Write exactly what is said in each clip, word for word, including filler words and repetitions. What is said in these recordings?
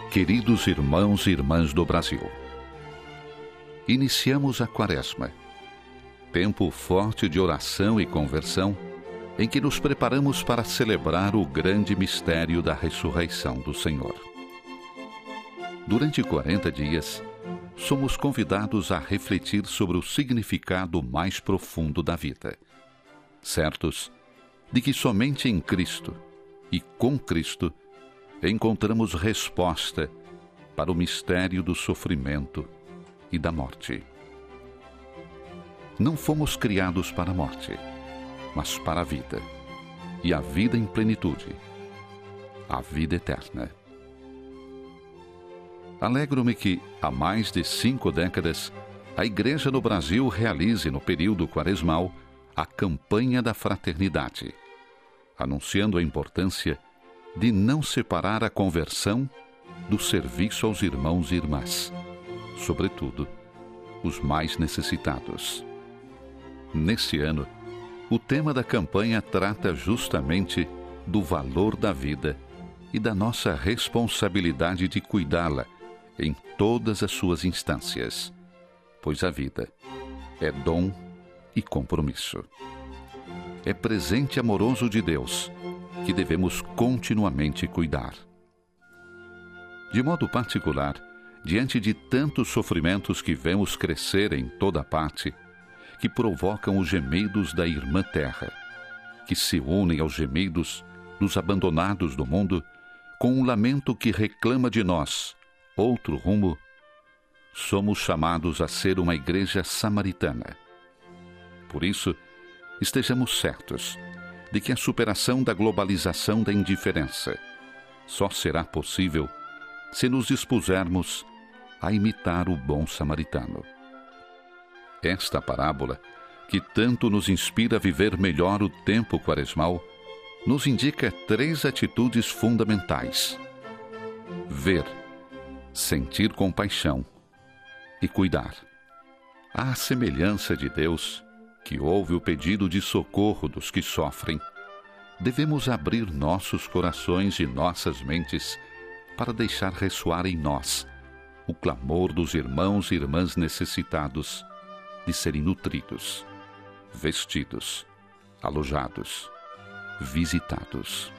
Queridos irmãos e irmãs do Brasil, iniciamos a Quaresma, tempo forte de oração e conversão, em que nos preparamos para celebrar o grande mistério da ressurreição do Senhor. Durante quarenta dias, somos convidados a refletir sobre o significado mais profundo da vida, certos de que somente em Cristo e com Cristo encontramos resposta para o mistério do sofrimento e da morte. Não fomos criados para a morte, mas para a vida, e a vida em plenitude, a vida eterna. Alegro-me que, há mais de cinco décadas, a Igreja no Brasil realize, no período quaresmal, a campanha da fraternidade, anunciando a importância de não separar a conversão do serviço aos irmãos e irmãs, sobretudo os mais necessitados. Nesse ano, o tema da campanha trata justamente do valor da vida e da nossa responsabilidade de cuidá-la em todas as suas instâncias, pois a vida é dom e compromisso. É presente amoroso de Deus que devemos continuamente cuidar. De modo particular, diante de tantos sofrimentos que vemos crescer em toda parte, que provocam os gemidos da irmã terra, que se unem aos gemidos dos abandonados do mundo, com um lamento que reclama de nós outro rumo, somos chamados a ser uma igreja samaritana. Por isso, estejamos certos de que a superação da globalização da indiferença só será possível se nos dispusermos a imitar o bom samaritano. Esta parábola, que tanto nos inspira a viver melhor o tempo quaresmal, nos indica três atitudes fundamentais: ver, sentir compaixão e cuidar. À semelhança de Deus, que ouve o pedido de socorro dos que sofrem, devemos abrir nossos corações e nossas mentes para deixar ressoar em nós o clamor dos irmãos e irmãs necessitados de serem nutridos, vestidos, alojados, visitados.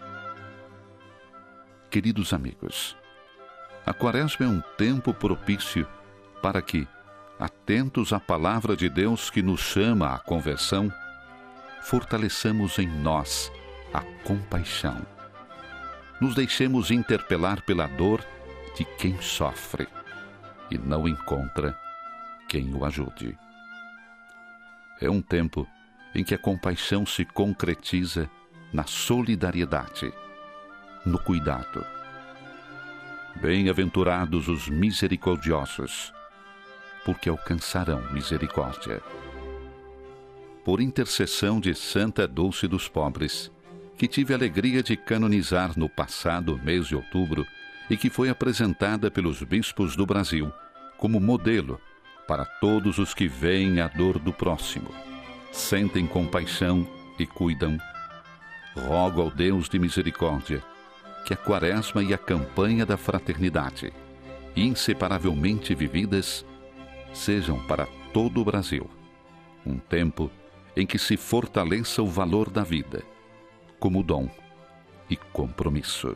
Queridos amigos, a Quaresma é um tempo propício para que, atentos à palavra de Deus que nos chama à conversão, fortaleçamos em nós a compaixão. Nos deixemos interpelar pela dor de quem sofre e não encontra quem o ajude. É um tempo em que a compaixão se concretiza na solidariedade, no cuidado. Bem-aventurados os misericordiosos, porque alcançarão misericórdia. Por intercessão de Santa Dulce dos Pobres, que tive a alegria de canonizar no passado mês de outubro e que foi apresentada pelos bispos do Brasil como modelo para todos os que veem a dor do próximo, sentem compaixão e cuidam, rogo ao Deus de misericórdia que a Quaresma e a campanha da fraternidade, inseparavelmente vividas, sejam para todo o Brasil um tempo em que se fortaleça o valor da vida como dom e compromisso.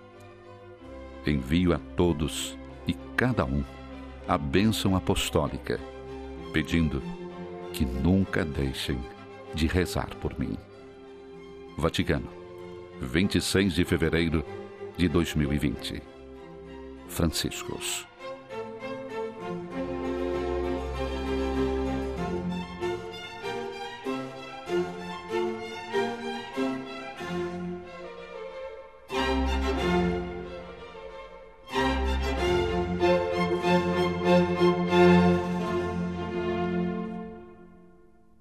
Envio a todos e cada um a bênção apostólica, pedindo que nunca deixem de rezar por mim. Vaticano, vinte e seis de fevereiro de dois mil e vinte. Franciscus.